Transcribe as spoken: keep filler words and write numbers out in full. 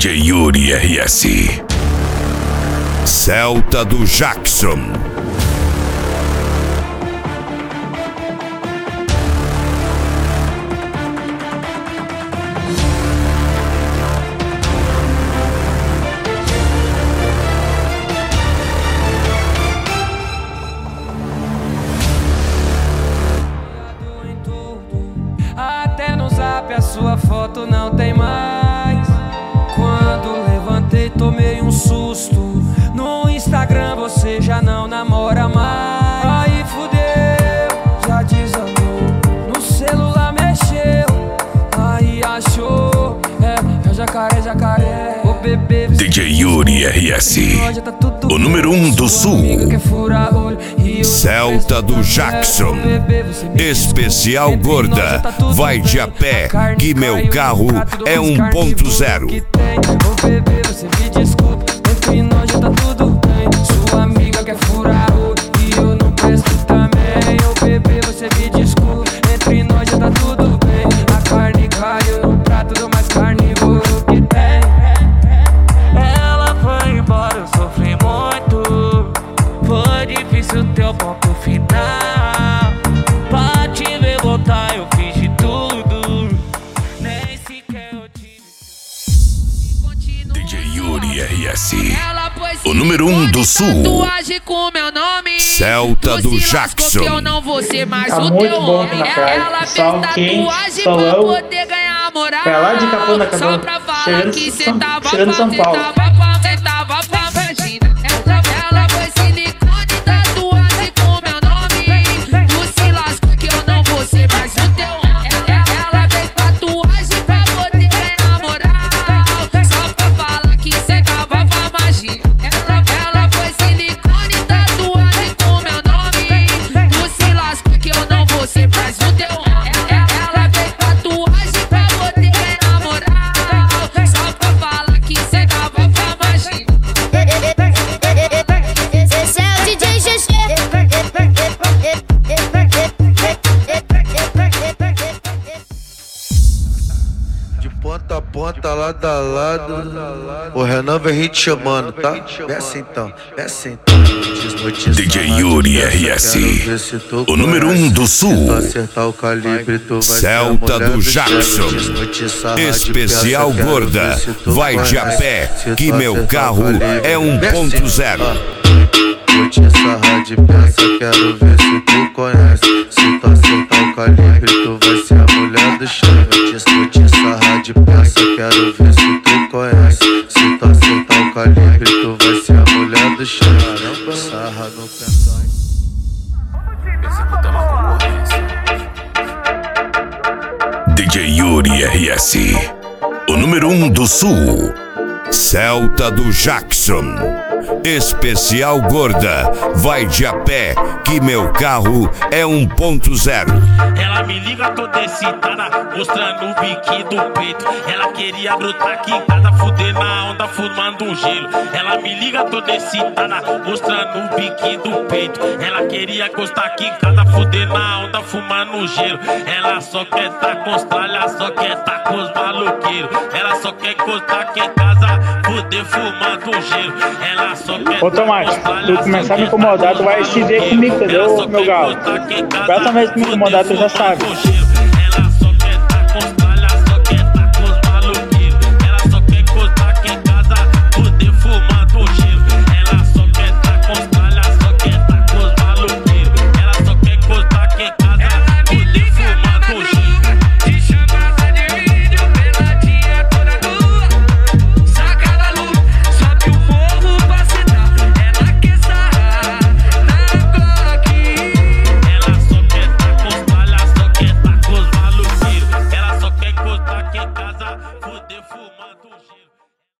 J Yuri R S. Celta do Jackson. Até no zap a sua foto não tem mais. Quando levantei tomei um susto. No Instagram você já não namora mais. Aí fudeu, já desandou. No celular mexeu, aí achou. É, é jacaré, jacaré. Ô bebê, D J Yuri R S, o número um do sul. Celta do Jackson. Especial gorda, vai de a pé, que meu carro é um ponto zero. Ô bebê, você me desculpa, entre nós já tá tudo bem. Sua amiga quer furar o e eu não presto também. Ô bebê, você me desculpa, entre nós já tá tudo bem. A carne caiu no prato do mais carnívoro que tem. Ela foi embora, eu sofri muito. Foi difícil teu ponto final. Pra te ver voltar eu fiz de tudo. Nem sequer eu tive. D J Yuri R S, o número um do sul. Tatuagem com meu nome. Celta do Jackson. Eu não vou ser mais Tá o muito teu bom homem. aqui na praia. Ela fez Sol quente, tatuagem solão. pra poder ganhar moral. Pra lá de Capão da Canoa, Só pra falar chegando que em cê São- tava chegando em São cê Paulo. tava pra- cê tava pra vagina. Ela, ela foi silicone, tatuagem com meu nome. Tu se lasca que eu não vou ser mais o teu homem. Ela, ela fez tatuagem pra poder ganhar moral. Só pra falar que cê tava pra magia. Ela, ela foi silicone, tatuagem com meu nome. Tu se lasca que eu não vou ser mais o teu homem. Ela fez tatuagem pra poder ganhar moral. Só pra falar que cê tava pra magia. Esse é o D J G G. De ponta a ponta, lado a lado, o Renan vem rir te chamando, tá? Desce então, desce então. D J Yuri R S, o número um do sul. Acertar o calibre, tu vai Celta do Jackson. Especial gorda, vai de a pé, que meu carro é um ponto zero. Vou te sarrar de peça, quero ver se tu conhece. Se tu acertar o calibre, tu vai ser a mulher do chão. Vou te sarrar de peça, quero ver se tu conhece. Se tu acertar o calibre, tu vai ser a mulher do chão. Sarra no pentão. Executar uma concorrência. D J Yuri R S, o número um do sul. Celta do Jackson. Especial gorda, vai de a pé, que meu carro é um ponto zero. Ela me liga toda excitada, mostrando o biquinho do peito. Ela queria brotar aqui em casa, fuder na onda, fumando um gelo. Ela me liga toda excitada, mostrando o biquinho do peito. Ela queria gostar aqui em casa, fuder na onda, fumando um gelo. Ela só quer tá com os tralhas, só quer tá com os maloqueiros. Ela só quer gostar aqui em casa, fuder fumando um gelo. Ela só quer. Ô Tomate, tu começar a me incomodar, tu vai se ver comigo, entendeu, meu galo? Próxima vez que me incomodar, tu já sabe.